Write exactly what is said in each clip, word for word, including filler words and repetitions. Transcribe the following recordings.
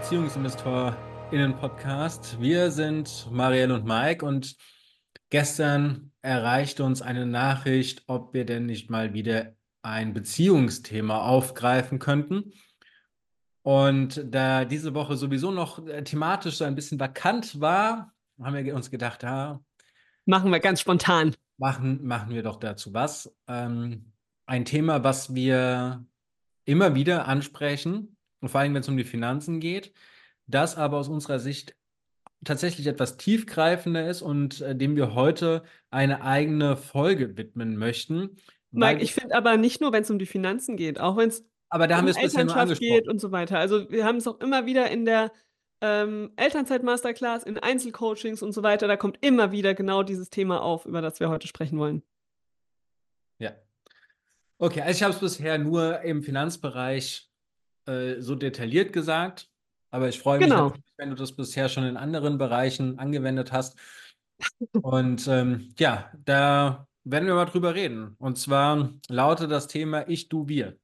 BeziehungsinvestorInnen-Podcast. Wir sind Marielle und Mike und gestern erreichte uns eine Nachricht, ob wir denn nicht mal wieder ein Beziehungsthema aufgreifen könnten. Und da diese Woche sowieso noch äh, thematisch so ein bisschen vakant war, haben wir uns gedacht, ja, Machen wir ganz spontan. machen, machen wir doch dazu was. Ähm, ein Thema, was wir immer wieder ansprechen, und vor allem, wenn es um die Finanzen geht, das aber aus unserer Sicht tatsächlich etwas tiefgreifender ist und äh, dem wir heute eine eigene Folge widmen möchten, weil Mike, wir, ich finde aber nicht nur, wenn es um die Finanzen geht, auch wenn es aber da haben wir um es bisher nur Elternschaft geht angesprochen. und so weiter. Also wir haben es auch immer wieder in der ähm, Elternzeit-Masterclass, in Einzelcoachings und so weiter. Da kommt immer wieder genau dieses Thema auf, über das wir heute sprechen wollen. Ja. Okay, also ich habe es bisher nur im Finanzbereich äh, so detailliert gesagt, aber ich freue mich Genau. natürlich, wenn du das bisher schon in anderen Bereichen angewendet hast. Und ähm, ja, da werden wir mal drüber reden. Und zwar lautet das Thema Ich, du, wir.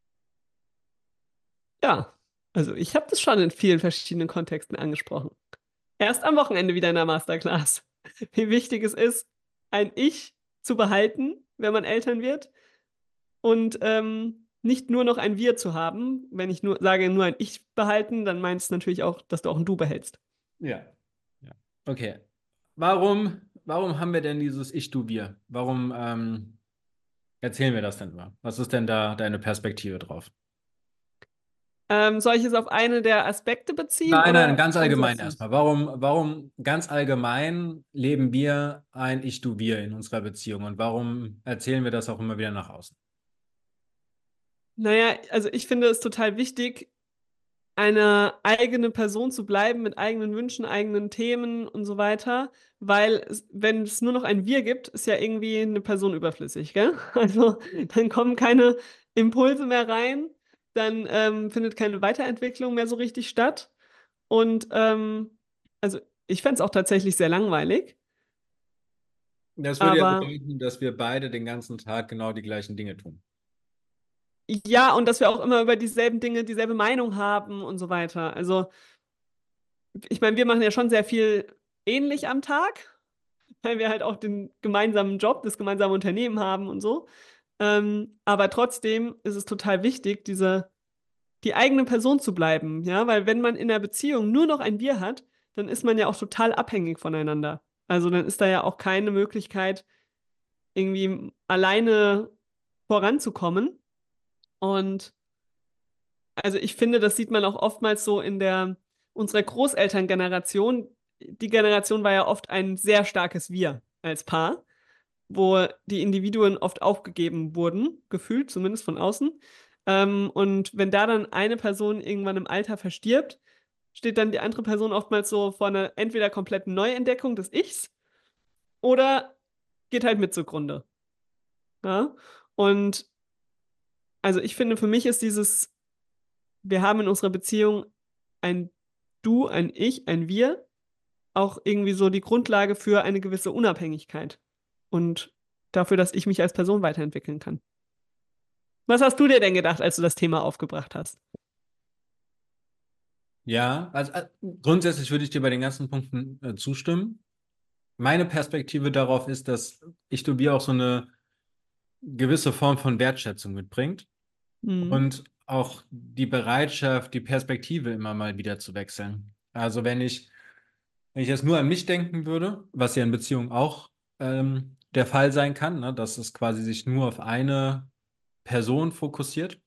Ja, also ich habe das schon in vielen verschiedenen Kontexten angesprochen. Erst am Wochenende wieder in der Masterclass. Wie wichtig es ist, ein Ich zu behalten, wenn man Eltern wird und ähm, nicht nur noch ein Wir zu haben. Wenn ich nur sage, nur ein Ich behalten, dann meint es natürlich auch, dass du auch ein Du behältst. Ja. Ja. Okay. Warum, warum haben wir denn dieses Ich, du, wir? Warum ähm, erzählen wir das denn mal? Was ist denn da deine Perspektive drauf? Ähm, soll ich es auf eine der Aspekte beziehen Nein, nein, oder ganz allgemein grundsätzlich? erstmal. Warum, warum ganz allgemein leben wir ein Ich, du, wir in unserer Beziehung und warum erzählen wir das auch immer wieder nach außen? Naja, also ich finde es total wichtig, eine eigene Person zu bleiben mit eigenen Wünschen, eigenen Themen und so weiter, weil es, wenn es nur noch ein Wir gibt, ist ja irgendwie eine Person überflüssig, gell? Also dann kommen keine Impulse mehr rein, dann ähm, findet keine Weiterentwicklung mehr so richtig statt und ähm, also ich fände es auch tatsächlich sehr langweilig, Das würde ja aber bedeuten, dass wir beide den ganzen Tag genau die gleichen Dinge tun. ja, und dass wir auch immer über dieselben Dinge dieselbe Meinung haben und so weiter. Also ich meine, wir machen ja schon sehr viel ähnlich am Tag, weil wir halt auch den gemeinsamen Job, das gemeinsame Unternehmen haben und so. Ähm, aber trotzdem ist es total wichtig, diese, die eigene Person zu bleiben, ja, weil wenn man in der Beziehung nur noch ein Wir hat, dann ist man ja auch total abhängig voneinander. Also dann ist da ja auch keine Möglichkeit, irgendwie alleine voranzukommen. Und also ich finde, das sieht man auch oftmals so in der unserer Großelterngeneration. Die Generation war ja oft ein sehr starkes Wir als Paar, wo die Individuen oft aufgegeben wurden, gefühlt, zumindest von außen. Ähm, und wenn da dann eine Person irgendwann im Alter verstirbt, steht dann die andere Person oftmals so vor einer entweder kompletten Neuentdeckung des Ichs oder geht halt mit zugrunde. Ja? Und also ich finde, für mich ist dieses, wir haben in unserer Beziehung ein Du, ein Ich, ein Wir, auch irgendwie so die Grundlage für eine gewisse Unabhängigkeit und dafür, dass ich mich als Person weiterentwickeln kann. Was hast du dir denn gedacht, als du das Thema aufgebracht hast? Ja, also äh, grundsätzlich würde ich dir bei den ganzen Punkten äh, zustimmen. Meine Perspektive darauf ist, dass Ich, du, wir auch so eine gewisse Form von Wertschätzung mitbringt Mhm. und auch die Bereitschaft, die Perspektive immer mal wieder zu wechseln. Also wenn ich, wenn ich jetzt nur an mich denken würde, was ja in Beziehungen auch ähm, der Fall sein kann, ne, dass es quasi sich nur auf eine Person fokussiert,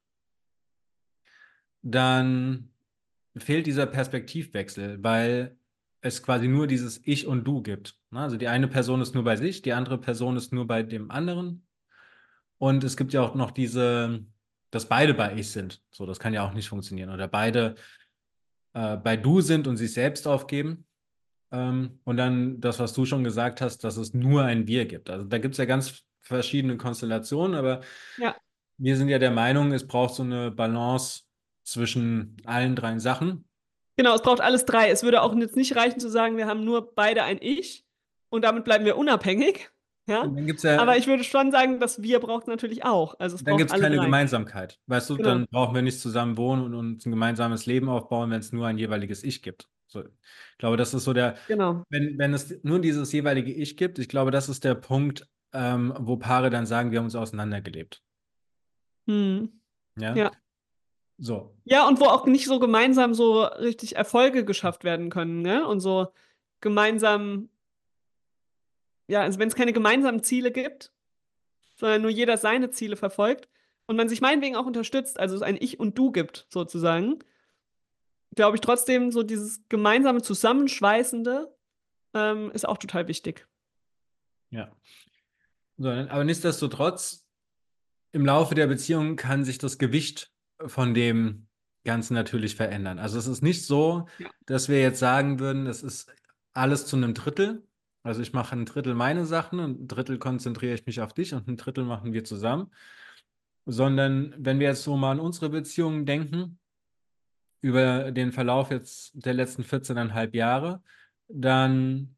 dann fehlt dieser Perspektivwechsel, weil es quasi nur dieses Ich und Du gibt. Ne? Also die eine Person ist nur bei sich, die andere Person ist nur bei dem anderen. Und es gibt ja auch noch diese, dass beide bei Ich sind. So, das kann ja auch nicht funktionieren. Oder beide äh, bei Du sind und sich selbst aufgeben. Ähm, und dann das, was du schon gesagt hast, dass es nur ein Wir gibt. Also da gibt es ja ganz verschiedene Konstellationen, aber Ja, wir sind ja der Meinung, es braucht so eine Balance zwischen allen drei Sachen. genau, es braucht alles drei. Es würde auch jetzt nicht reichen zu sagen, wir haben nur beide ein Ich und damit bleiben wir unabhängig. Ja? Und dann gibt's Aber ja, ich würde schon sagen, das Wir braucht es natürlich auch. Also es dann braucht gibt's alle keine drei. Gemeinsamkeit. Weißt du, Genau. dann brauchen wir nicht zusammen wohnen und uns ein gemeinsames Leben aufbauen, wenn es nur ein jeweiliges Ich gibt. So, ich glaube, das ist so der, Genau. wenn, wenn es nur dieses jeweilige Ich gibt, ich glaube, das ist der Punkt, ähm, wo Paare dann sagen, wir haben uns auseinandergelebt. Hm. Ja, Ja. so. Ja, und wo auch nicht so gemeinsam so richtig Erfolge geschafft werden können, ne? Und so gemeinsam, ja, also wenn es keine gemeinsamen Ziele gibt, sondern nur jeder seine Ziele verfolgt und man sich meinetwegen auch unterstützt, also es ein Ich und Du gibt, sozusagen, glaube ich trotzdem, so dieses gemeinsame Zusammenschweißende ähm, ist auch total wichtig. Ja. So, aber nichtsdestotrotz, im Laufe der Beziehung kann sich das Gewicht von dem Ganzen natürlich verändern. Also es ist nicht so, Ja. dass wir jetzt sagen würden, es ist alles zu einem Drittel. Also ich mache ein Drittel meine Sachen und ein Drittel konzentriere ich mich auf dich und ein Drittel machen wir zusammen. Sondern wenn wir jetzt so mal an unsere Beziehungen denken, über den Verlauf jetzt der letzten vierzehn Komma fünf Jahre, dann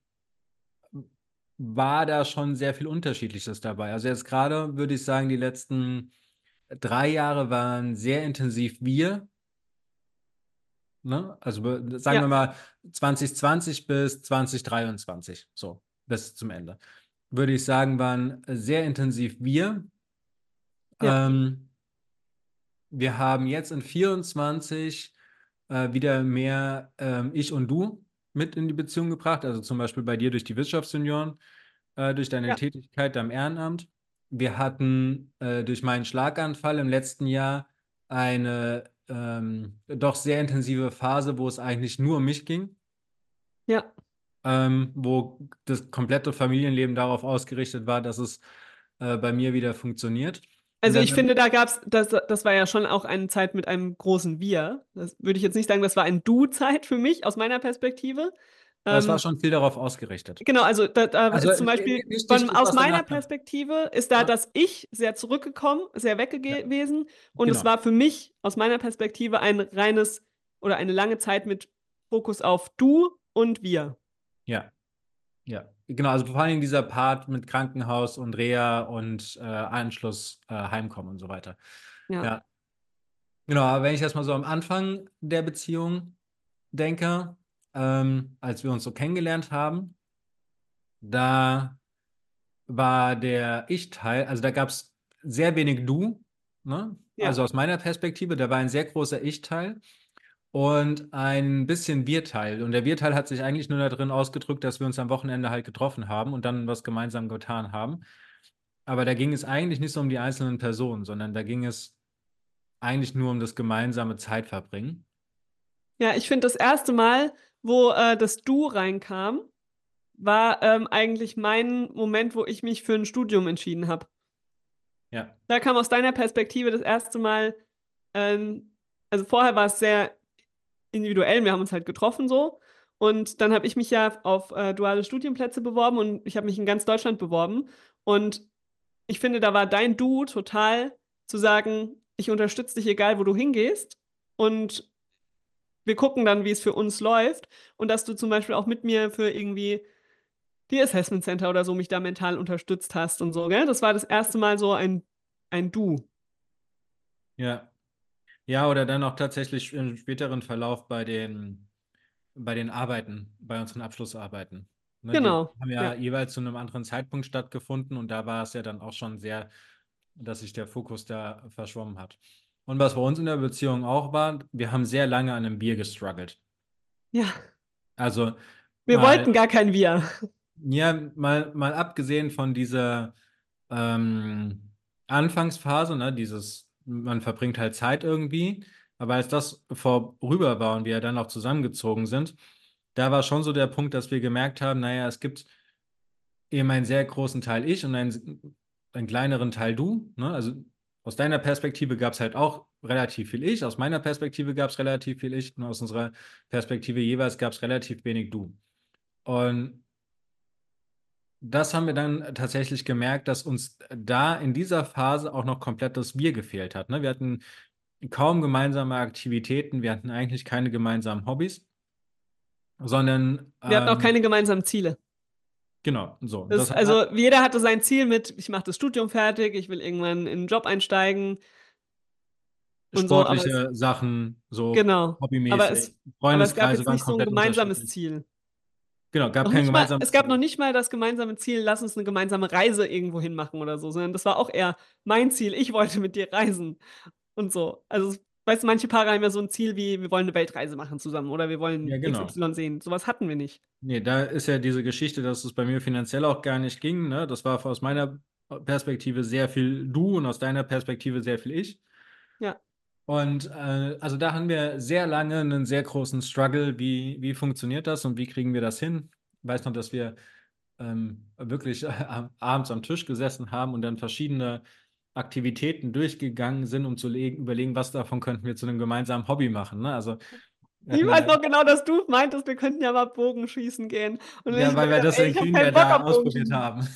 war da schon sehr viel Unterschiedliches dabei. Also jetzt gerade würde ich sagen, die letzten drei Jahre waren sehr intensiv wir, ne? Also be- sagen wir Ja, mal zwanzig zwanzig bis zwanzig dreiundzwanzig, so bis zum Ende. Würde ich sagen, waren sehr intensiv wir. ja, Ähm, Wir haben jetzt in vierundzwanzig äh, wieder mehr ähm, Ich und Du mit in die Beziehung gebracht. Also zum Beispiel bei dir durch die Wirtschaftsjunioren, äh, durch deine ja, Tätigkeit am Ehrenamt. Wir hatten äh, durch meinen Schlaganfall im letzten Jahr eine ähm, doch sehr intensive Phase, wo es eigentlich nur um mich ging, ja. ähm, wo das komplette Familienleben darauf ausgerichtet war, dass es äh, bei mir wieder funktioniert. Und Also ich dann, finde, da gab's, das, das war ja schon auch eine Zeit mit einem großen Wir. Das würde ich jetzt nicht sagen, das war ein Du-Zeit für mich aus meiner Perspektive. es war Ähm, schon viel darauf ausgerichtet. genau, also da, da Also ist zum äh, Beispiel nicht, von, nicht, aus was meiner danach kam. Perspektive ist da Ja, das Ich sehr zurückgekommen, sehr weg ja, gewesen. Und es genau. war für mich aus meiner Perspektive ein reines oder eine lange Zeit mit Fokus auf Du und Wir. Ja, ja. Genau, also vor allem dieser Part mit Krankenhaus und Reha und äh, Anschluss, äh, Heimkommen und so weiter. Ja, Ja, genau, aber wenn ich erstmal so am Anfang der Beziehung denke, ähm, als wir uns so kennengelernt haben, da war der Ich-Teil, also da gab es sehr wenig Du, ne? ja, Also aus meiner Perspektive, da war ein sehr großer Ich-Teil und ein bisschen Wir-Teil. Und der Wir-Teil hat sich eigentlich nur darin ausgedrückt, dass wir uns am Wochenende halt getroffen haben und dann was gemeinsam getan haben. Aber da ging es eigentlich nicht so um die einzelnen Personen, sondern da ging es eigentlich nur um das gemeinsame Zeitverbringen. ja, ich finde das erste Mal, wo äh, das Du reinkam, war ähm, eigentlich mein Moment, wo ich mich für ein Studium entschieden habe. Ja, Da kam aus deiner Perspektive das erste Mal, ähm, also vorher war es sehr individuell, wir haben uns halt getroffen so. Und dann habe ich mich ja auf äh, duale Studienplätze beworben und ich habe mich in ganz Deutschland beworben. Und ich finde, da war dein Du total zu sagen, ich unterstütze dich, egal wo du hingehst. Und wir gucken dann, wie es für uns läuft. Und dass du zum Beispiel auch mit mir für irgendwie die Assessment Center oder so mich da mental unterstützt hast und so, gell? Das war das erste Mal so ein, ein Du. ja. Ja, oder dann auch tatsächlich im späteren Verlauf bei den, bei den Arbeiten, bei unseren Abschlussarbeiten. Ne, die Genau, haben ja ja. jeweils zu einem anderen Zeitpunkt stattgefunden und da war es ja dann auch schon sehr, dass sich der Fokus da verschwommen hat. Und was bei uns in der Beziehung auch war, wir haben sehr lange an einem Bier gestruggelt. Ja, Also wir wollten mal, gar kein Wir. ja, mal, mal abgesehen von dieser ähm, Anfangsphase, ne, dieses, man verbringt halt Zeit irgendwie, aber als das vorüber war und wir dann auch zusammengezogen sind, da war schon so der Punkt, dass wir gemerkt haben, naja, es gibt eben einen sehr großen Teil ich und einen, einen kleineren Teil du, ne? Also aus deiner Perspektive gab es halt auch relativ viel ich, aus meiner Perspektive gab es relativ viel ich und aus unserer Perspektive jeweils gab es relativ wenig du. Und das haben wir dann tatsächlich gemerkt, dass uns da in dieser Phase auch noch komplett das Wir gefehlt hat. Ne? Wir hatten kaum gemeinsame Aktivitäten, wir hatten eigentlich keine gemeinsamen Hobbys, sondern Wir hatten auch ähm, keine gemeinsamen Ziele. Genau, so. Das, Das hat also jeder hatte sein Ziel mit, ich mache das Studium fertig, ich will irgendwann in einen Job einsteigen und so, aber es, sportliche Sachen, so genau. Aber hobbymäßig. es, aber es gab Freundeskreise jetzt waren nicht so ein komplett gemeinsames unterschiedlich. Ziel. Genau, gab Noch kein nicht mal, es gemeinsames gab noch Ziel. nicht mal das gemeinsame Ziel, lass uns eine gemeinsame Reise irgendwo hin machen oder so, sondern das war auch eher mein Ziel, ich wollte mit dir reisen und so. Also, weißt du, manche Paare haben ja so ein Ziel wie, wir wollen eine Weltreise machen zusammen oder wir Ja, wollen genau. X Y sehen. Sowas hatten wir nicht. Nee, da ist ja diese Geschichte, dass es bei mir finanziell auch gar nicht ging. Ne? Das war aus meiner Perspektive sehr viel du und aus deiner Perspektive sehr viel ich. Ja. Und äh, also da haben wir sehr lange einen sehr großen Struggle, wie, wie funktioniert das und wie kriegen wir das hin? Ich weiß noch, dass wir ähm, wirklich äh, abends am Tisch gesessen haben und dann verschiedene Aktivitäten durchgegangen sind, um zu legen, überlegen, was davon könnten wir zu einem gemeinsamen Hobby machen. Ne? Also wir Ich hatten weiß ja, noch genau, dass du meintest, wir könnten ja mal Bogenschießen gehen. Und ich ja, weil wir meinte, das ey, in ich habe keinen Grünberg Bock da auf ausprobiert Bogenschießen. haben.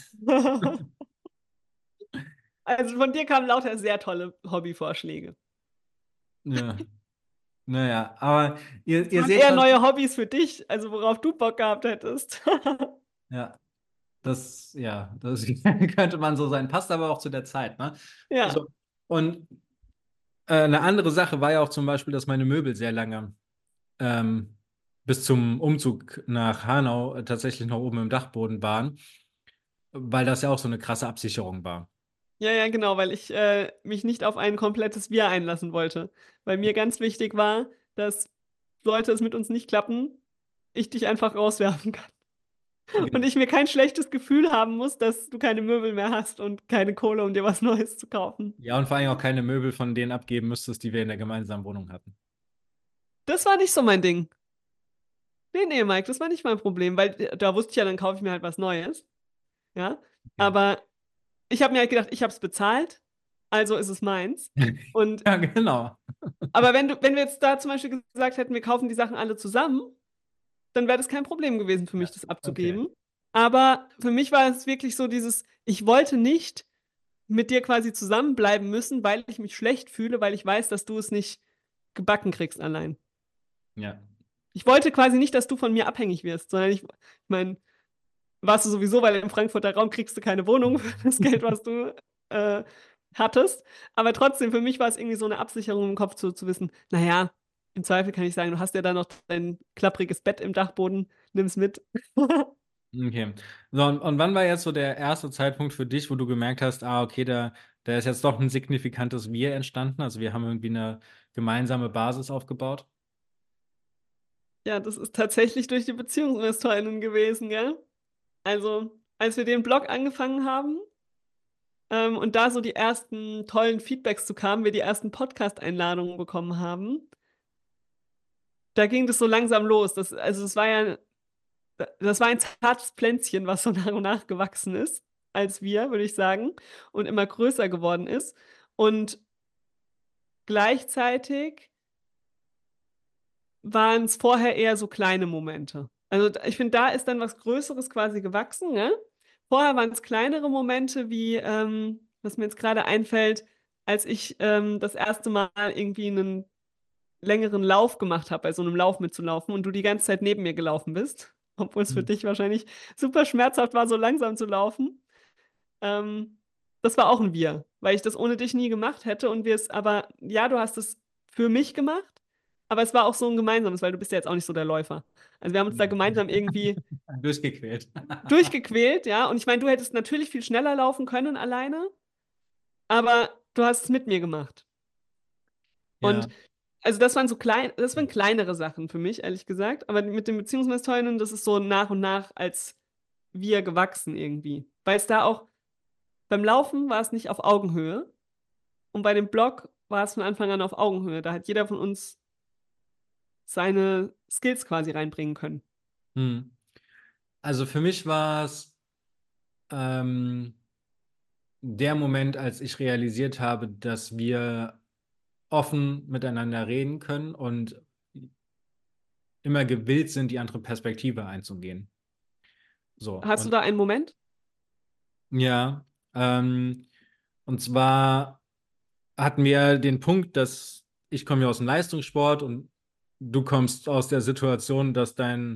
Also von dir kamen lauter sehr tolle Hobbyvorschläge. Ja, naja, aber ihr, Es ihr waren seht eher schon, neue Hobbys für dich, also worauf du Bock gehabt hättest. ja, das, ja, das könnte man so sein, passt aber auch zu der Zeit, ne? Ja. So, und äh, eine andere Sache war ja auch zum Beispiel, dass meine Möbel sehr lange ähm, bis zum Umzug nach Hanau äh, tatsächlich noch oben im Dachboden waren, weil das ja auch so eine krasse Absicherung war. Ja, ja, genau, weil ich äh, mich nicht auf ein komplettes Wir einlassen wollte. Weil mir ganz wichtig war, dass sollte es mit uns nicht klappen, ich dich einfach rauswerfen kann. Und Genau. ich mir kein schlechtes Gefühl haben muss, dass du keine Möbel mehr hast und keine Kohle, um dir was Neues zu kaufen. Ja, und vor allem auch keine Möbel von denen abgeben müsstest, die wir in der gemeinsamen Wohnung hatten. Das war nicht so mein Ding. Nee, nee, Mike, das war nicht mein Problem, weil äh, da wusste ich ja, dann kaufe ich mir halt was Neues. Ja. Okay. Aber ich habe mir halt gedacht, ich habe es bezahlt, also ist es meins. Und Ja, genau. aber wenn du, wenn wir jetzt da zum Beispiel gesagt hätten, wir kaufen die Sachen alle zusammen, dann wäre das kein Problem gewesen für mich, Ja, das okay. abzugeben. Aber für mich war es wirklich so dieses, ich wollte nicht mit dir quasi zusammenbleiben müssen, weil ich mich schlecht fühle, weil ich weiß, dass du es nicht gebacken kriegst allein. Ja. Ich wollte quasi nicht, dass du von mir abhängig wirst, sondern ich, ich meine, warst du sowieso, weil im Frankfurter Raum kriegst du keine Wohnung für das Geld, was du äh, hattest. Aber trotzdem, für mich war es irgendwie so eine Absicherung im Kopf zu, zu wissen, naja, im Zweifel kann ich sagen, du hast ja da noch dein klappriges Bett im Dachboden, nimm's mit. Okay. So, und, und wann war jetzt so der erste Zeitpunkt für dich, wo du gemerkt hast, ah, okay, da, da ist jetzt doch ein signifikantes Wir entstanden? Also wir haben irgendwie eine gemeinsame Basis aufgebaut. Ja, das ist tatsächlich durch die Beziehungsinvestorinnen gewesen, gell? Also, als wir den Blog angefangen haben, ähm, und da so die ersten tollen Feedbacks zu kamen, wir die ersten Podcast-Einladungen bekommen haben, da ging das so langsam los. Das, also es war ja, das war ein zartes Pflänzchen, was so nach und nach gewachsen ist, als wir, würde ich sagen, und immer größer geworden ist. Und gleichzeitig waren es vorher eher so kleine Momente. Also ich finde, da ist dann was Größeres quasi gewachsen, ne? Vorher waren es kleinere Momente, wie, ähm, was mir jetzt gerade einfällt, als ich ähm, das erste Mal irgendwie einen längeren Lauf gemacht habe, bei so einem Lauf mitzulaufen und du die ganze Zeit neben mir gelaufen bist, obwohl es für Hm. dich wahrscheinlich super schmerzhaft war, so langsam zu laufen. Ähm, Das war auch ein Wir, weil ich das ohne dich nie gemacht hätte und wir es aber, ja, du hast es für mich gemacht, aber es war auch so ein gemeinsames, weil du bist ja jetzt auch nicht so der Läufer. Also wir haben uns da Nee. gemeinsam irgendwie Durchgequält. durchgequält, ja, und ich meine, du hättest natürlich viel schneller laufen können alleine, aber du hast es mit mir gemacht. Ja. Und also das waren so klein, das waren kleinere Sachen für mich, ehrlich gesagt. Aber mit den Beziehungsmesstorinnen, das ist so nach und nach als wir gewachsen irgendwie. Weil es da auch, beim Laufen war es nicht auf Augenhöhe und bei dem Blog war es von Anfang an auf Augenhöhe. Da hat jeder von uns seine Skills quasi reinbringen können. Hm. Also für mich war es ähm, der Moment, als ich realisiert habe, dass wir offen miteinander reden können und immer gewillt sind, die andere Perspektive einzugehen. So, Hast du und da einen Moment? ja, ähm, und zwar hatten wir den Punkt, dass ich komme ja aus dem Leistungssport und du kommst aus der Situation, dass dein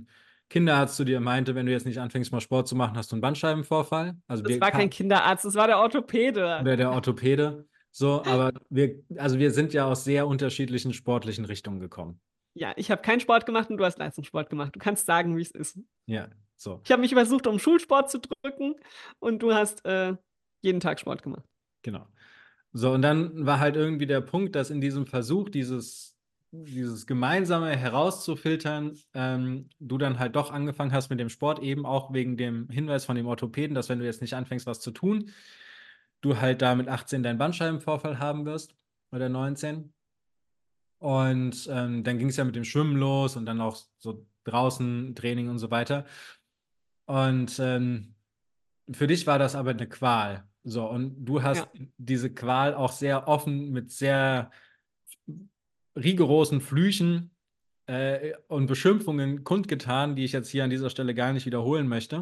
Kinderarzt zu dir meinte, wenn du jetzt nicht anfängst, mal Sport zu machen, hast du einen Bandscheibenvorfall. Also Das wir war kein ka- Kinderarzt, das war der Orthopäde. oder der Orthopäde. So, aber wir, also wir sind ja aus sehr unterschiedlichen sportlichen Richtungen gekommen. Ja, ich habe keinen Sport gemacht und du hast Leistungssport gemacht. Du kannst sagen, wie es ist. Ja, so, Ich habe mich versucht, um Schulsport zu drücken und du hast äh, jeden Tag Sport gemacht. genau. So, und dann war halt irgendwie der Punkt, dass in diesem Versuch, dieses, dieses Gemeinsame herauszufiltern, ähm, du dann halt doch angefangen hast mit dem Sport, eben auch wegen dem Hinweis von dem Orthopäden, dass wenn du jetzt nicht anfängst, was zu tun, du halt da mit achtzehn deinen Bandscheibenvorfall haben wirst oder neunzehn. Und ähm, dann ging es ja mit dem Schwimmen los und dann auch so draußen Training und so weiter. Und ähm, für dich war das aber eine Qual. So, und du Ja. hast diese Qual auch sehr offen mit sehr rigorosen Flüchen äh, und Beschimpfungen kundgetan, die ich jetzt hier an dieser Stelle gar nicht wiederholen möchte.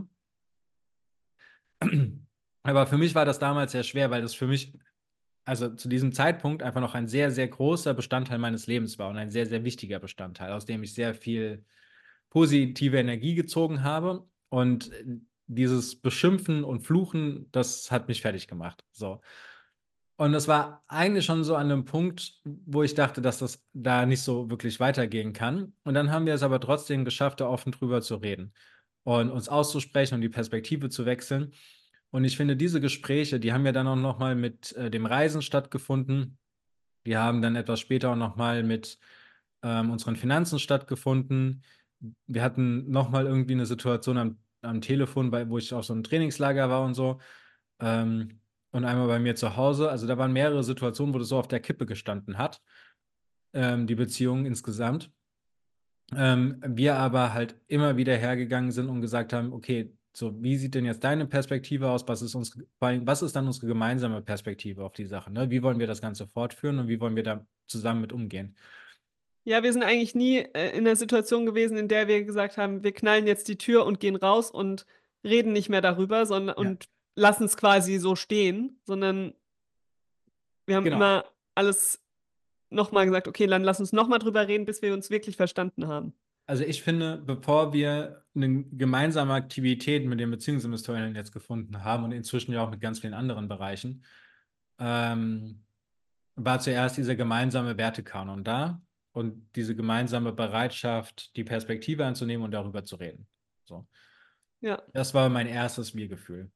Aber für mich war das damals sehr schwer, weil das für mich, also zu diesem Zeitpunkt, einfach noch ein sehr, sehr großer Bestandteil meines Lebens war und ein sehr, sehr wichtiger Bestandteil, aus dem ich sehr viel positive Energie gezogen habe. Und dieses Beschimpfen und Fluchen, das hat mich fertig gemacht. So. Und das war eigentlich schon so an einem Punkt, wo ich dachte, dass das da nicht so wirklich weitergehen kann. Und dann haben wir es aber trotzdem geschafft, da offen drüber zu reden und uns auszusprechen und die Perspektive zu wechseln. Und ich finde, diese Gespräche, die haben ja dann auch nochmal mit äh, dem Reisen stattgefunden. Die haben dann etwas später auch nochmal mit ähm, unseren Finanzen stattgefunden. Wir hatten nochmal irgendwie eine Situation am, am Telefon, bei, wo ich auf so einem Trainingslager war und so. Ähm, und einmal bei mir zu Hause. Also da waren mehrere Situationen, wo das so auf der Kippe gestanden hat, ähm, die Beziehung insgesamt. Ähm, wir aber halt immer wieder hergegangen sind und gesagt haben, okay, so, wie sieht denn jetzt deine Perspektive aus? Was ist uns, vor allem, was ist dann unsere gemeinsame Perspektive auf die Sache? Ne? Wie wollen wir das Ganze fortführen und wie wollen wir da zusammen mit umgehen? Ja, wir sind eigentlich nie äh, in der Situation gewesen, in der wir gesagt haben, wir knallen jetzt die Tür und gehen raus und reden nicht mehr darüber, sondern Ja, und lassen es quasi so stehen, sondern wir haben genau. immer alles nochmal gesagt, okay, dann lass uns nochmal drüber reden, bis wir uns wirklich verstanden haben. Also ich finde, bevor wir eine gemeinsame Aktivität mit den Beziehungsinvestoren jetzt gefunden haben und inzwischen ja auch mit ganz vielen anderen Bereichen, ähm, war zuerst dieser gemeinsame Wertekanon da und diese gemeinsame Bereitschaft, die Perspektive anzunehmen und darüber zu reden. So. Ja, Das war mein erstes Wir-Gefühl.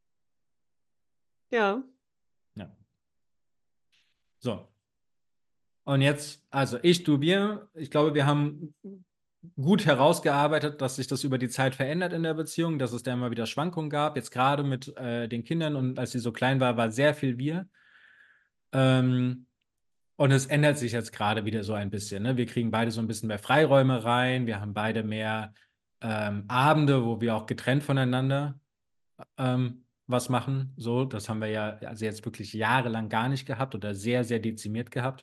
ja, Ja. So. Und jetzt, also ich, du, wir, ich glaube, wir haben gut herausgearbeitet, dass sich das über die Zeit verändert in der Beziehung, dass es da immer wieder Schwankungen gab. Jetzt gerade mit äh, den Kindern und als sie so klein war, war sehr viel wir. Ähm, und es ändert sich jetzt gerade wieder so ein bisschen. Ne? Wir kriegen beide so ein bisschen mehr Freiräume rein. Wir haben beide mehr ähm, Abende, wo wir auch getrennt voneinander ähm, was machen. So, das haben wir ja also jetzt wirklich jahrelang gar nicht gehabt oder sehr, sehr dezimiert gehabt.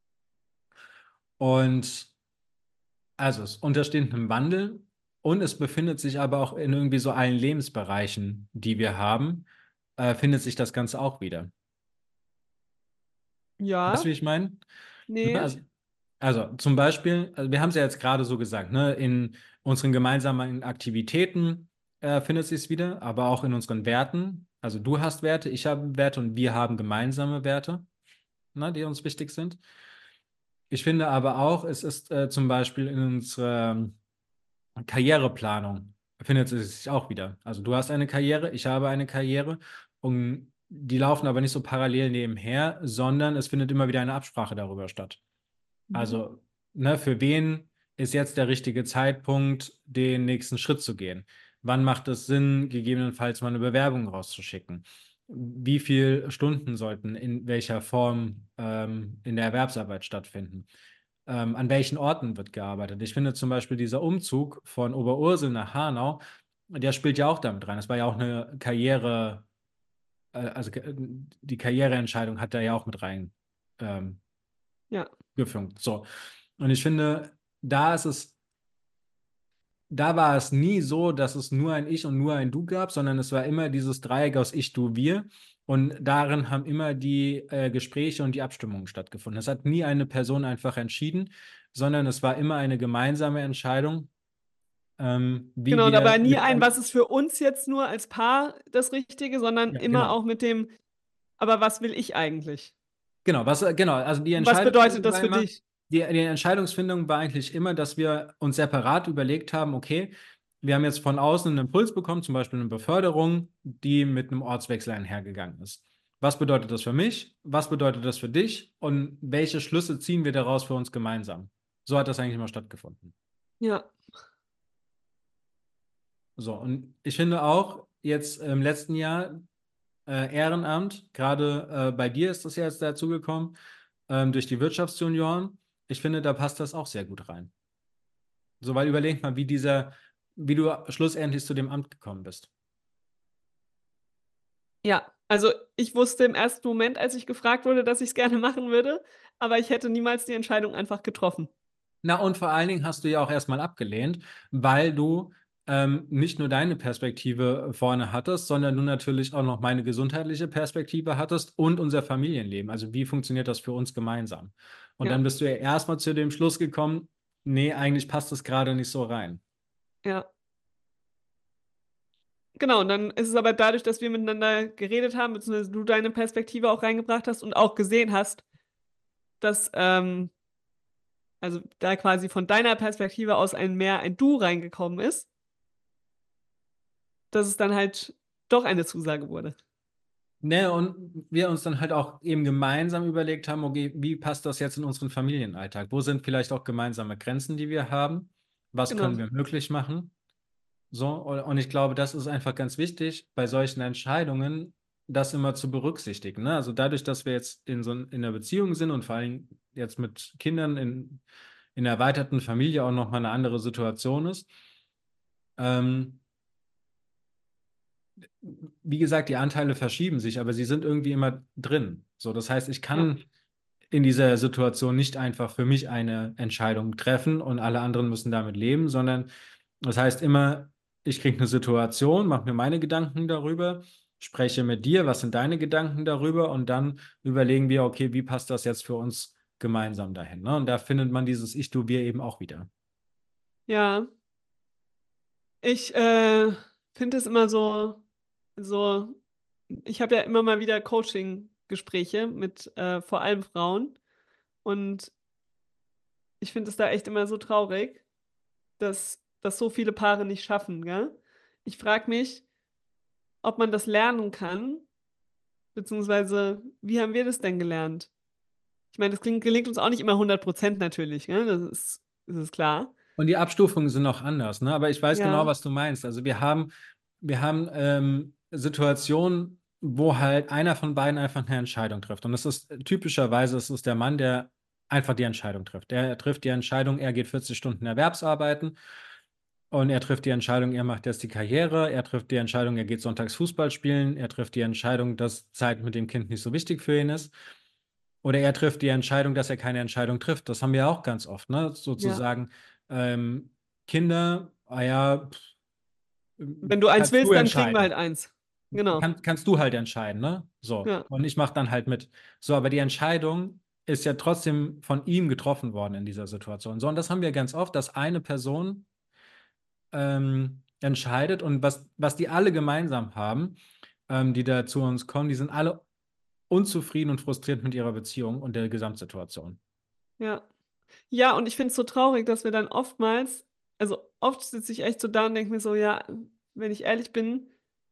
Und also es untersteht einem Wandel und es befindet sich aber auch in irgendwie so allen Lebensbereichen, die wir haben, äh, findet sich das Ganze auch wieder. Weißt du, ja, wie ich meine? Ne, nee, Also, also zum Beispiel, also wir haben es ja jetzt gerade so gesagt, ne, in unseren gemeinsamen Aktivitäten äh, findet sich es wieder, aber auch in unseren Werten. Also du hast Werte, ich habe Werte und wir haben gemeinsame Werte, ne, die uns wichtig sind. Ich finde aber auch, es ist äh, zum Beispiel in unserer Karriereplanung findet es sich auch wieder. Also du hast eine Karriere, ich habe eine Karriere und die laufen aber nicht so parallel nebenher, sondern es findet immer wieder eine Absprache darüber statt. mhm. Also, ne, für wen ist jetzt der richtige Zeitpunkt, den nächsten Schritt zu gehen? Wann macht es Sinn, gegebenenfalls mal eine Bewerbung rauszuschicken? Wie viele Stunden sollten in welcher Form ähm, in der Erwerbsarbeit stattfinden? Ähm, an welchen Orten wird gearbeitet? Ich finde zum Beispiel dieser Umzug von Oberursel nach Hanau, der spielt ja auch damit rein. Das war ja auch eine Karriere, äh, also äh, die Karriereentscheidung hat da ja auch mit rein ähm, Ja, gefunkt. So. Und ich finde, da ist es, da war es nie so, dass es nur ein Ich und nur ein Du gab, sondern es war immer dieses Dreieck aus Ich, Du, Wir. Und darin haben immer die äh, Gespräche und die Abstimmungen stattgefunden. Es hat nie eine Person einfach entschieden, sondern es war immer eine gemeinsame Entscheidung, ähm, wie Genau, und wir aber nie mit ein, uns, was ist für uns jetzt nur als Paar das Richtige, sondern ja, immer genau. auch mit dem, aber was will ich eigentlich? Genau, was, genau, also die Und was bedeutet Entscheidungsfindung das war für immer, dich? die, die Entscheidungsfindung war eigentlich immer, dass wir uns separat überlegt haben, okay, wir haben jetzt von außen einen Impuls bekommen, zum Beispiel eine Beförderung, die mit einem Ortswechsel einhergegangen ist. Was bedeutet das für mich? Was bedeutet das für dich? Und welche Schlüsse ziehen wir daraus für uns gemeinsam? So hat das eigentlich immer stattgefunden. Ja, So, und ich finde auch jetzt im letzten Jahr äh, Ehrenamt, gerade äh, bei dir ist das ja jetzt dazugekommen, ähm, durch die Wirtschaftsjunioren. Ich finde, da passt das auch sehr gut rein. So, weil überleg mal, wie dieser, wie du schlussendlich zu dem Amt gekommen bist. ja. Also ich wusste im ersten Moment, als ich gefragt wurde, dass ich es gerne machen würde, aber ich hätte niemals die Entscheidung einfach getroffen. Na, und vor allen Dingen hast du ja auch erstmal abgelehnt, weil du ähm, nicht nur deine Perspektive vorne hattest, sondern du natürlich auch noch meine gesundheitliche Perspektive hattest und unser Familienleben. Also wie funktioniert das für uns gemeinsam? Und Ja, dann bist du ja erstmal zu dem Schluss gekommen, nee, eigentlich passt das gerade nicht so rein. ja. Genau, und dann ist es aber dadurch, dass wir miteinander geredet haben, beziehungsweise du deine Perspektive auch reingebracht hast und auch gesehen hast, dass, ähm, also da quasi von deiner Perspektive aus ein Mehr, ein Du reingekommen ist, dass es dann halt doch eine Zusage wurde. Ne, und wir uns dann halt auch eben gemeinsam überlegt haben, okay, wie passt das jetzt in unseren Familienalltag? Wo sind vielleicht auch gemeinsame Grenzen, die wir haben? Was können Genau. wir möglich machen? So, und und ich glaube, das ist einfach ganz wichtig, bei solchen Entscheidungen das immer zu berücksichtigen. Ne? Also dadurch, dass wir jetzt in so in einer Beziehung sind und vor allem jetzt mit Kindern in, in einer erweiterten Familie auch nochmal eine andere Situation ist, ähm, wie gesagt, die Anteile verschieben sich, aber sie sind irgendwie immer drin. So, das heißt, ich Ja, kann in dieser Situation nicht einfach für mich eine Entscheidung treffen und alle anderen müssen damit leben, sondern das heißt immer, ich kriege eine Situation, mache mir meine Gedanken darüber, spreche mit dir, was sind deine Gedanken darüber und dann überlegen wir, okay, wie passt das jetzt für uns gemeinsam dahin? Ne? Und da findet man dieses Ich, du, wir eben auch wieder. ja. Ich äh, finde es immer so, so, ich habe ja immer mal wieder Coaching-Gespräche mit äh, vor allem Frauen und ich finde es da echt immer so traurig, dass das so viele Paare nicht schaffen, gell? Ich frage mich, ob man das lernen kann, beziehungsweise wie haben wir das denn gelernt? Ich meine, das klingt, gelingt uns auch nicht immer hundert Prozent natürlich, gell? Das ist, das ist klar. Und die Abstufungen sind auch anders, ne? Aber ich weiß genau, Ja, was du meinst. Also wir haben, wir haben ähm, Situationen, wo halt einer von beiden einfach eine Entscheidung trifft. Und das ist typischerweise, es ist der Mann, der einfach die Entscheidung trifft. Er trifft die Entscheidung, er geht vierzig Stunden Erwerbsarbeiten und er trifft die Entscheidung, er macht jetzt die Karriere, er trifft die Entscheidung, er geht sonntags Fußball spielen, er trifft die Entscheidung, dass Zeit mit dem Kind nicht so wichtig für ihn ist. Oder er trifft die Entscheidung, dass er keine Entscheidung trifft. Das haben wir auch ganz oft, ne? ja. Sozusagen, ähm, Kinder, ah ja, pff, Wenn du eins kannst du willst, dann kriegen wir halt entscheiden. eins. Genau. Kann, kannst du halt entscheiden, ne? So. Ja, Und ich mache dann halt mit. So, aber die Entscheidung ist ja trotzdem von ihm getroffen worden in dieser Situation. So, und das haben wir ganz oft, dass eine Person ähm, entscheidet und was, was die alle gemeinsam haben, ähm, die da zu uns kommen, die sind alle unzufrieden und frustriert mit ihrer Beziehung und der Gesamtsituation. ja. Ja, und ich finde es so traurig, dass wir dann oftmals, also oft sitze ich echt so da und denke mir so, ja, wenn ich ehrlich bin,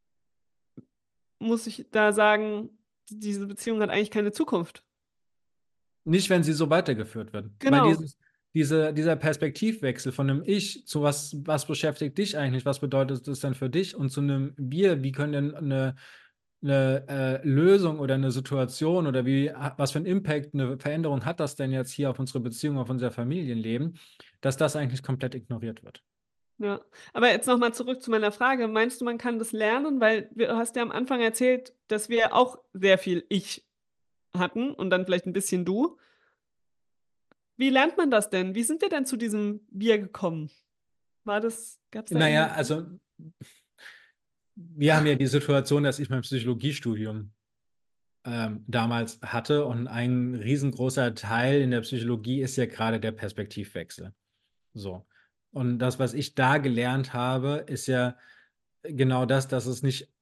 muss ich da sagen, diese Beziehung hat eigentlich keine Zukunft. Nicht, wenn sie so weitergeführt wird. Weil Genau, dieses, diese, dieser Perspektivwechsel von einem Ich zu was, was beschäftigt dich eigentlich, was bedeutet das denn für dich und zu einem Wir, wie können denn eine, eine äh, Lösung oder eine Situation oder wie, was für einen Impact, eine Veränderung hat das denn jetzt hier auf unsere Beziehung, auf unser Familienleben, dass das eigentlich komplett ignoriert wird. ja. Aber jetzt nochmal zurück zu meiner Frage. Meinst du, man kann das lernen? Weil wir- du hast ja am Anfang erzählt, dass wir auch sehr viel Ich hatten und dann vielleicht ein bisschen du. Wie lernt man das denn? Wie sind wir denn zu diesem Wir gekommen? War das, gab es da Naja, irgendwie? also wir haben ja die Situation, dass ich mein Psychologiestudium ähm, damals hatte. Und ein riesengroßer Teil in der Psychologie ist ja gerade der Perspektivwechsel. So. Und das, was ich da gelernt habe, ist ja genau das, dass es nicht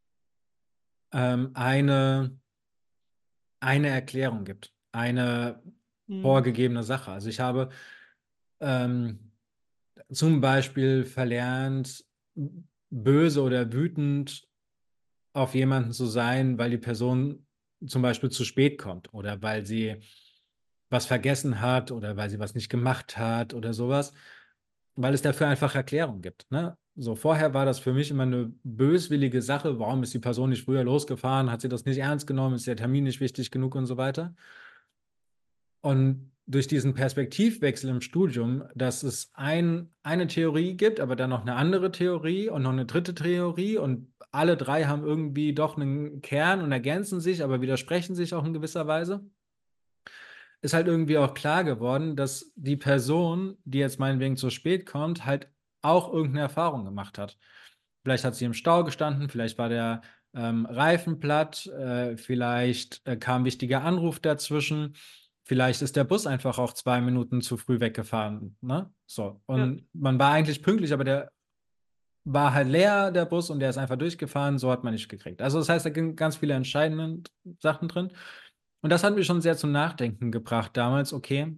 ähm, eine, eine Erklärung gibt, eine Mhm. vorgegebene Sache. Also ich habe ähm, zum Beispiel verlernt, böse oder wütend auf jemanden zu sein, weil die Person zum Beispiel zu spät kommt oder weil sie was vergessen hat oder weil sie was nicht gemacht hat oder sowas, weil es dafür einfach Erklärungen gibt. Ne? So, vorher war das für mich immer eine böswillige Sache. Warum ist die Person nicht früher losgefahren? Hat sie das nicht ernst genommen? Ist der Termin nicht wichtig genug und so weiter? Und durch diesen Perspektivwechsel im Studium, dass es ein, eine Theorie gibt, aber dann noch eine andere Theorie und noch eine dritte Theorie und alle drei haben irgendwie doch einen Kern und ergänzen sich, aber widersprechen sich auch in gewisser Weise, ist halt irgendwie auch klar geworden, dass die Person, die jetzt meinetwegen zu spät kommt, halt auch irgendeine Erfahrung gemacht hat. Vielleicht hat sie im Stau gestanden, vielleicht war der ähm, Reifen platt, äh, vielleicht äh, kam ein wichtiger Anruf dazwischen, vielleicht ist der Bus einfach auch zwei Minuten zu früh weggefahren. Ne? So. Ja, Und man war eigentlich pünktlich, aber der war halt leer, der Bus, und der ist einfach durchgefahren, so hat man nicht gekriegt. Also das heißt, da sind ganz viele entscheidende Sachen drin. Und das hat mich schon sehr zum Nachdenken gebracht damals, okay,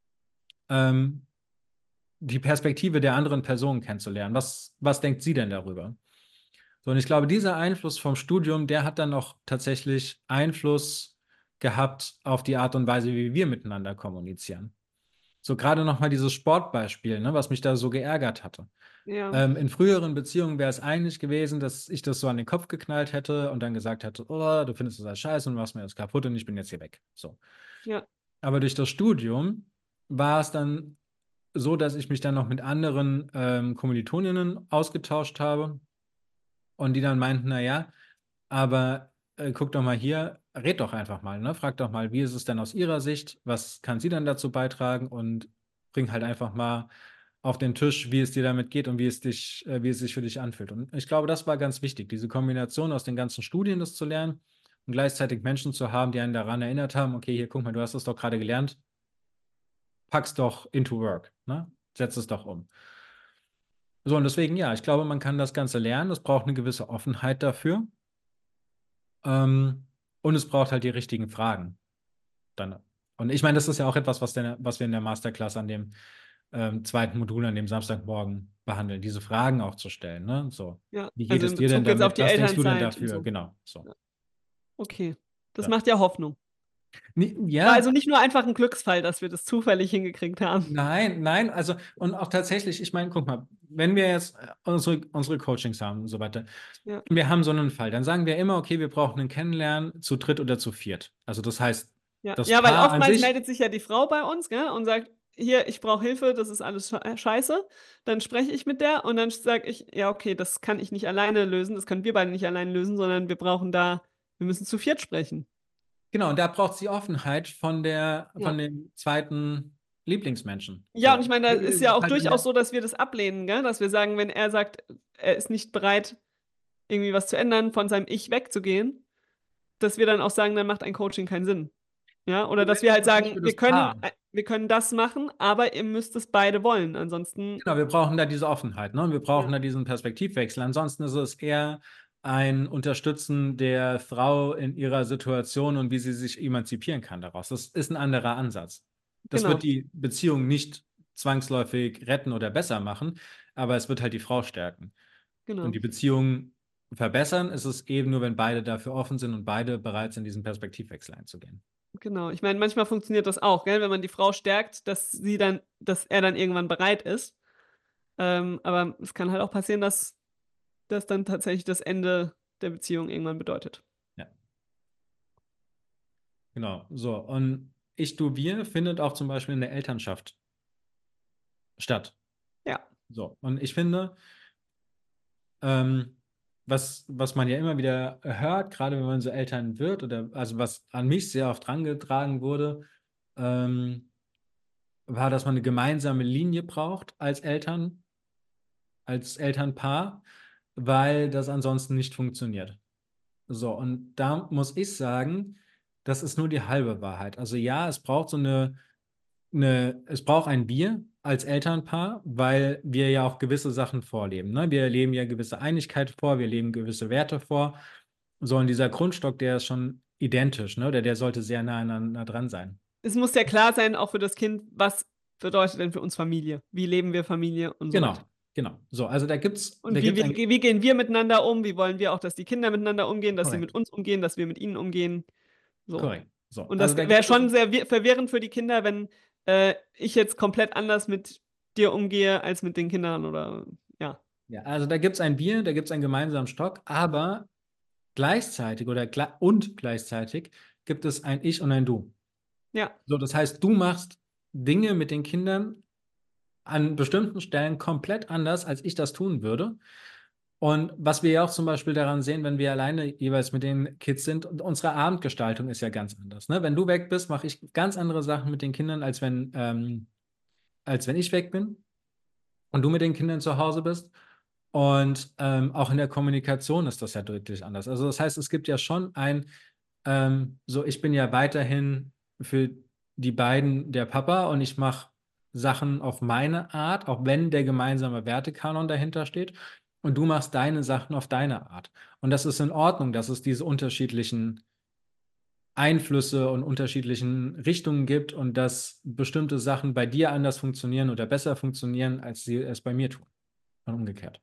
ähm, die Perspektive der anderen Person kennenzulernen. Was, was denkt sie denn darüber? So, und ich glaube, dieser Einfluss vom Studium, der hat dann auch tatsächlich Einfluss gehabt auf die Art und Weise, wie wir miteinander kommunizieren. So gerade nochmal dieses Sportbeispiel, ne, was mich da so geärgert hatte. ja, Ähm, in früheren Beziehungen wäre es eigentlich gewesen, dass ich das so an den Kopf geknallt hätte und dann gesagt hätte, oh, du findest das alles scheiße und du machst mir das kaputt und ich bin jetzt hier weg. So. ja, Aber durch das Studium war es dann so, dass ich mich dann noch mit anderen ähm, Kommilitoninnen ausgetauscht habe und die dann meinten, naja, aber äh, guck doch mal hier, red doch einfach mal, ne? Frag doch mal, wie ist es denn aus ihrer Sicht? Was kann sie dann dazu beitragen? Und bring halt einfach mal auf den Tisch, wie es dir damit geht und wie es dich, äh, wie es sich für dich anfühlt. Und ich glaube, das war ganz wichtig, diese Kombination aus den ganzen Studien, das zu lernen und gleichzeitig Menschen zu haben, die einen daran erinnert haben, okay, hier, guck mal, du hast das doch gerade gelernt, pack's doch into work, ne? Setz es doch um. So, und deswegen, ja, ich glaube, man kann das Ganze lernen. Es braucht eine gewisse Offenheit dafür. Ähm, und es braucht halt die richtigen Fragen. Dann. Und ich meine, das ist ja auch etwas, was, der, was wir in der Masterclass an dem ähm, zweiten Modul, an dem Samstagmorgen behandeln, diese Fragen auch zu stellen. Ne? So, ja. wie geht Also es in dir denn Bezug jetzt auf damit? die Was denkst du denn Elternzeit und dafür? so. Genau, so. Ja. Okay. Das Ja, macht ja Hoffnung. Ni- War ja, also nicht nur einfach ein Glücksfall, dass wir das zufällig hingekriegt haben. nein, nein, also und auch tatsächlich, ich meine, guck mal, wenn wir jetzt äh, unsere, unsere Coachings haben und so weiter, Ja, wir haben so einen Fall, dann sagen wir immer, okay, wir brauchen ein Kennenlernen zu dritt oder zu viert. Also das heißt, ja. das Ja, weil Paar an oftmals sich. meldet sich ja die Frau bei uns, gell, und sagt, hier, ich brauche Hilfe, das ist alles sche- scheiße. Dann spreche ich mit der und dann sage ich, ja, okay, das kann ich nicht alleine lösen, das können wir beide nicht alleine lösen, sondern wir brauchen da, wir müssen zu viert sprechen. Genau, und da braucht es die Offenheit von der, Ja. von dem zweiten Lieblingsmenschen. Ja, und So. ich meine, da ist Es ja ist auch halt in durchaus der, so, dass wir das ablehnen, gell? Dass wir sagen, wenn er sagt, er ist nicht bereit, irgendwie was zu ändern, von seinem Ich wegzugehen, dass wir dann auch sagen, dann macht ein Coaching keinen Sinn. Ja, oder dass Moment wir ist halt das nicht sagen, für wir das können, Paar. äh, wir können das machen, aber ihr müsst es beide wollen. Ansonsten, Genau, wir brauchen da diese Offenheit, ne? Wir brauchen ja, da diesen Perspektivwechsel. Ansonsten ist es eher ein Unterstützen der Frau in ihrer Situation und wie sie sich emanzipieren kann daraus. Das ist ein anderer Ansatz. Das wird genau, die Beziehung nicht zwangsläufig retten oder besser machen, aber es wird halt die Frau stärken. Und genau, die Beziehung verbessern ist es eben nur, wenn beide dafür offen sind und beide bereit sind, diesen Perspektivwechsel einzugehen. genau. Ich meine, manchmal funktioniert das auch, gell? Wenn man die Frau stärkt, dass sie dann, dass er dann irgendwann bereit ist. Ähm, aber es kann halt auch passieren, dass das dann tatsächlich das Ende der Beziehung irgendwann bedeutet. Ja, genau. So, und ich, du, wir findet auch zum Beispiel in der Elternschaft statt. Ja, So, und ich finde, ähm, was, was man ja immer wieder hört, gerade wenn man so Eltern wird, oder also was an mich sehr oft rangetragen wurde, ähm, war, dass man eine gemeinsame Linie braucht als Eltern, als Elternpaar, weil das ansonsten nicht funktioniert. So, und da muss ich sagen, das ist nur die halbe Wahrheit. Also ja, es braucht so eine eine, es braucht ein Wir als Elternpaar, weil wir ja auch gewisse Sachen vorleben. Ne? Wir leben ja gewisse Einigkeit vor, wir leben gewisse Werte vor. So, und dieser Grundstock, der ist schon identisch, ne? Oder der sollte sehr nah aneinander dran sein. Es muss ja klar sein, auch für das Kind, was bedeutet denn für uns Familie? Wie leben wir Familie und so Genau, weiter. genau. So, also da gibt's, da Und wie, gibt's wie, ein, wie gehen wir miteinander um? Wie wollen wir auch, dass die Kinder miteinander umgehen, dass sie mit korrekt, uns umgehen, dass wir mit ihnen umgehen? So. korrekt. So, Und also das da wäre gibt es, schon sehr wir- verwirrend für die Kinder, wenn äh, ich jetzt komplett anders mit dir umgehe als mit den Kindern oder ja. ja, also da gibt's ein Wir, da gibt's einen gemeinsamen Stock, aber gleichzeitig oder gle und gleichzeitig gibt es ein Ich und ein Du. Ja, So, das heißt, du machst Dinge mit den Kindern an bestimmten Stellen komplett anders, als ich das tun würde. Und was wir ja auch zum Beispiel daran sehen, wenn wir alleine jeweils mit den Kids sind, und unsere Abendgestaltung ist ja ganz anders. Ne? Wenn du weg bist, mache ich ganz andere Sachen mit den Kindern, als wenn, ähm, als wenn ich weg bin und du mit den Kindern zu Hause bist. Und ähm, auch in der Kommunikation ist das ja deutlich anders. Also das heißt, es gibt ja schon ein, ähm, so ich bin ja weiterhin für die beiden der Papa und ich mache Sachen auf meine Art, auch wenn der gemeinsame Wertekanon dahinter steht. Und du machst deine Sachen auf deine Art. Und das ist in Ordnung, dass es diese unterschiedlichen Einflüsse und unterschiedlichen Richtungen gibt und dass bestimmte Sachen bei dir anders funktionieren oder besser funktionieren, als sie es bei mir tun. Und umgekehrt.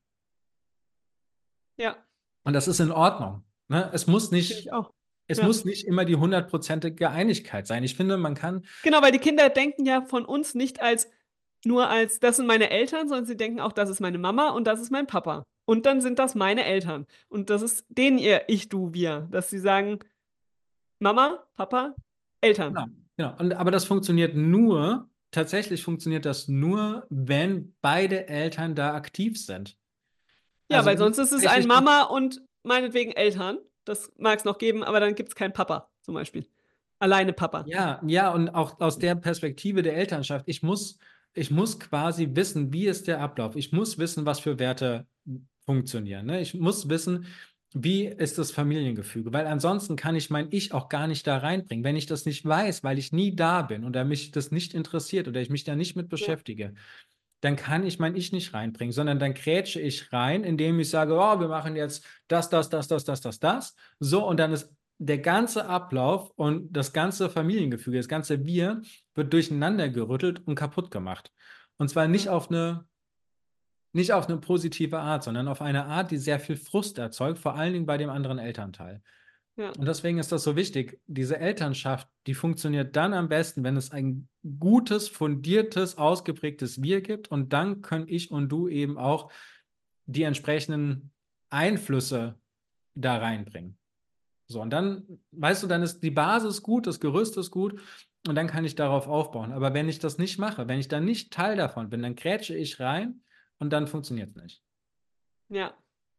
ja, Und das ist in Ordnung. Ne? Es muss finde nicht, ich auch. es Ja. muss nicht immer die hundertprozentige Einigkeit sein. Ich finde, man kann, Genau, weil die Kinder denken ja von uns nicht als nur als, das sind meine Eltern, sondern sie denken auch, das ist meine Mama und das ist mein Papa. Und dann sind das meine Eltern. Und das ist denen ihr Ich, Du, Wir. Dass sie sagen, Mama, Papa, Eltern. genau, genau. Und, aber das funktioniert nur, tatsächlich funktioniert das nur, wenn beide Eltern da aktiv sind. Ja, Also weil wenn es sonst ist es ein tatsächlich Mama und meinetwegen Eltern. Das mag es noch geben, aber dann gibt es keinen Papa zum Beispiel. Alleine Papa. ja, ja, und auch aus der Perspektive der Elternschaft, ich muss, ich muss quasi wissen, wie ist der Ablauf. Ich muss wissen, was für Werte funktionieren. Ne? Ich muss wissen, wie ist das Familiengefüge, weil ansonsten kann ich mein Ich auch gar nicht da reinbringen. Wenn ich das nicht weiß, weil ich nie da bin oder mich das nicht interessiert oder ich mich da nicht mit Ja, beschäftige, dann kann ich mein Ich nicht reinbringen, sondern dann grätsche ich rein, indem ich sage, oh, wir machen jetzt das, das, das, das, das, das, das. So, und dann ist der ganze Ablauf und das ganze Familiengefüge, das ganze Wir wird durcheinander gerüttelt und kaputt gemacht. Und zwar nicht ja, auf eine, nicht auf eine positive Art, sondern auf eine Art, die sehr viel Frust erzeugt, vor allen Dingen bei dem anderen Elternteil. ja, Und deswegen ist das so wichtig. Diese Elternschaft, die funktioniert dann am besten, wenn es ein gutes, fundiertes, ausgeprägtes Wir gibt. Und dann können ich und du eben auch die entsprechenden Einflüsse da reinbringen. So, und dann, weißt du, dann ist die Basis gut, das Gerüst ist gut und dann kann ich darauf aufbauen. Aber wenn ich das nicht mache, wenn ich da nicht Teil davon bin, dann grätsche ich rein und dann funktioniert es nicht. ja.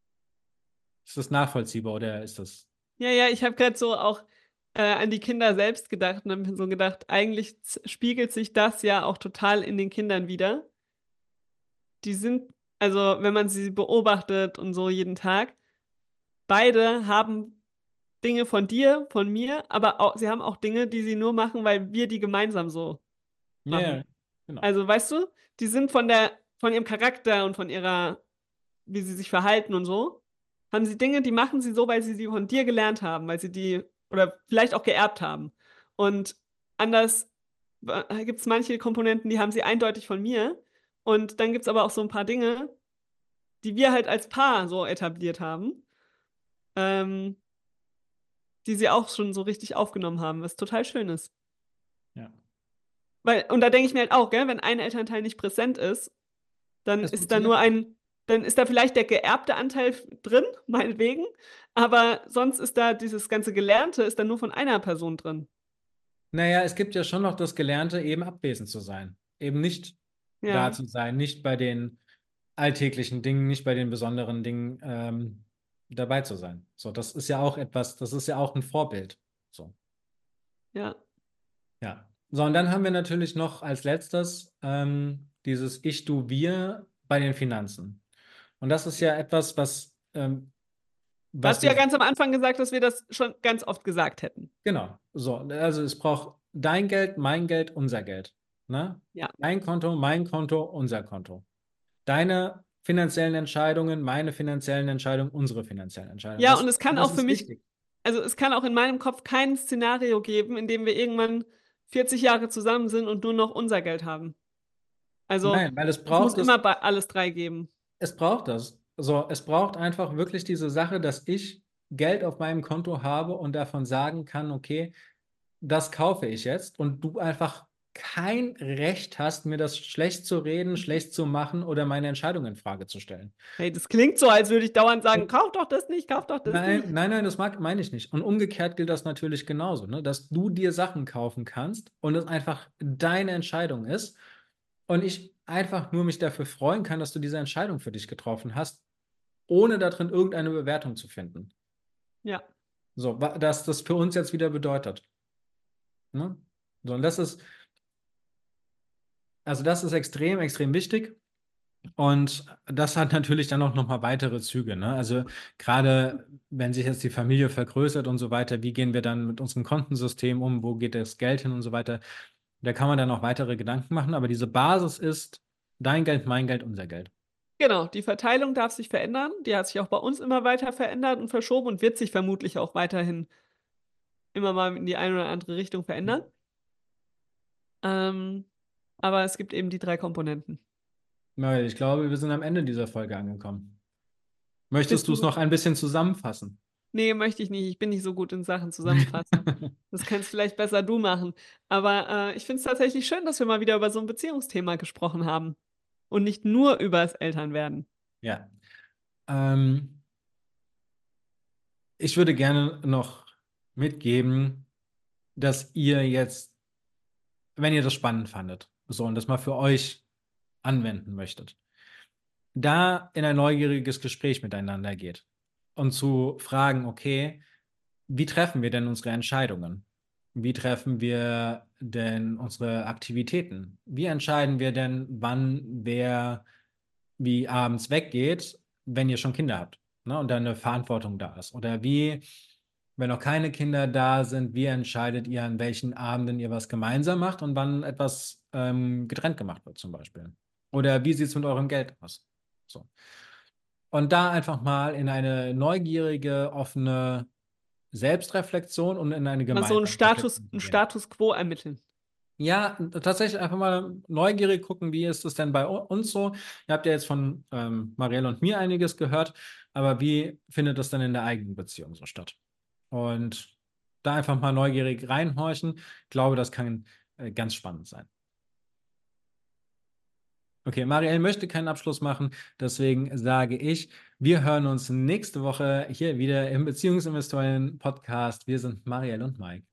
Ist das nachvollziehbar oder ist das? Ja, ja, ich habe gerade so auch äh, an die Kinder selbst gedacht und habe mir so gedacht, eigentlich z- spiegelt sich das ja auch total in den Kindern wieder. Die sind, also wenn man sie beobachtet und so jeden Tag, beide haben Dinge von dir, von mir, aber auch, sie haben auch Dinge, die sie nur machen, weil wir die gemeinsam so Ja, machen. ja, genau. Also, weißt du, die sind von der, von ihrem Charakter und von ihrer, wie sie sich verhalten und so, haben sie Dinge, die machen sie so, weil sie sie von dir gelernt haben, weil sie die, oder vielleicht auch geerbt haben. Und anders gibt es manche Komponenten, die haben sie eindeutig von mir. Und dann gibt es aber auch so ein paar Dinge, die wir halt als Paar so etabliert haben, ähm, die sie auch schon so richtig aufgenommen haben, was total schön ist. Ja. Weil, und da denke ich mir halt auch, gell, wenn ein Elternteil nicht präsent ist, dann Es ist da funktioniert nur nicht. ein, dann ist da vielleicht der geerbte Anteil drin, meinetwegen, aber sonst ist da dieses ganze Gelernte, ist da nur von einer Person drin. Naja, es gibt ja schon noch das Gelernte, eben abwesend zu sein. Eben nicht da Ja, zu sein, nicht bei den alltäglichen Dingen, nicht bei den besonderen Dingen ähm, dabei zu sein. So, das ist ja auch etwas, das ist ja auch ein Vorbild. So, ja. ja. So, und dann haben wir natürlich noch als letztes ähm, dieses Ich, Du, Wir bei den Finanzen. Und das ist ja etwas, was, ähm, Da was hast du ja die, ganz am Anfang gesagt, dass wir das schon ganz oft gesagt hätten. genau, so, also es braucht dein Geld, mein Geld, unser Geld. Ne? Ja. Dein Konto, mein Konto, unser Konto. Deine finanziellen Entscheidungen, meine finanziellen Entscheidungen, unsere finanziellen Entscheidungen. Ja, Das, und es kann das auch für ist mich, wichtig. also es kann auch in meinem Kopf kein Szenario geben, in dem wir irgendwann vierzig Jahre zusammen sind und nur noch unser Geld haben. Also Nein, weil es es muss braucht immer es, bei alles drei geben. es braucht das. So, es braucht einfach wirklich diese Sache, dass ich Geld auf meinem Konto habe und davon sagen kann, okay, das kaufe ich jetzt und du einfach kein Recht hast, mir das schlecht zu reden, schlecht zu machen oder meine Entscheidung in Frage zu stellen. Hey, das klingt so, als würde ich dauernd sagen, Und kauf doch das nicht, kauf doch das nicht. nein, nein, nein, das mag, meine ich nicht. Und umgekehrt gilt das natürlich genauso, ne? Dass du dir Sachen kaufen kannst und es einfach deine Entscheidung ist und ich einfach nur mich dafür freuen kann, dass du diese Entscheidung für dich getroffen hast, ohne darin irgendeine Bewertung zu finden. Ja. So, wa- dass das für uns jetzt wieder bedeutet. Ne? So, und das ist, also das ist extrem, extrem wichtig. Und das hat natürlich dann auch nochmal weitere Züge. Ne? Also gerade wenn sich jetzt die Familie vergrößert und so weiter, wie gehen wir dann mit unserem Kontensystem um, wo geht das Geld hin und so weiter, da kann man dann auch weitere Gedanken machen. Aber diese Basis ist dein Geld, mein Geld, unser Geld. Genau, die Verteilung darf sich verändern. Die hat sich auch bei uns immer weiter verändert und verschoben und wird sich vermutlich auch weiterhin immer mal in die eine oder andere Richtung verändern. Ähm, aber es gibt eben die drei Komponenten. Weil ich glaube, wir sind am Ende dieser Folge angekommen. Möchtest Bist du es du? noch ein bisschen zusammenfassen? Nee, möchte ich nicht. Ich bin nicht so gut in Sachen zusammenfassen. Das kannst vielleicht besser du machen. Aber äh, ich finde es tatsächlich schön, dass wir mal wieder über so ein Beziehungsthema gesprochen haben und nicht nur über das Elternwerden. Ja. Ähm, ich würde gerne noch mitgeben, dass ihr jetzt, wenn ihr das spannend fandet, so und das mal für euch anwenden möchtet, da in ein neugieriges Gespräch miteinander geht und zu fragen, okay, wie treffen wir denn unsere Entscheidungen? Wie treffen wir denn unsere Aktivitäten? Wie entscheiden wir denn, wann wer wie abends weggeht, wenn ihr schon Kinder habt, ne, und da eine Verantwortung da ist? Oder wie, wenn noch keine Kinder da sind, wie entscheidet ihr, an welchen Abenden ihr was gemeinsam macht und wann etwas ähm, getrennt gemacht wird, zum Beispiel? Oder wie sieht es mit eurem Geld aus? So. Und da einfach mal in eine neugierige, offene Selbstreflexion und in eine Mal so einen gemeinsame Status, Reflexion zu einen gehen. Status quo ermitteln. Ja, tatsächlich einfach mal neugierig gucken, wie ist es denn bei uns so? Ihr habt ja jetzt von ähm, Marielle und mir einiges gehört, aber wie findet das dann in der eigenen Beziehung so statt? Und da einfach mal neugierig reinhorchen. Ich glaube, das kann äh, ganz spannend sein. Okay, Marielle möchte keinen Abschluss machen, deswegen sage ich, wir hören uns nächste Woche hier wieder im Beziehungsinvestoren-Podcast. Wir sind Marielle und Mike.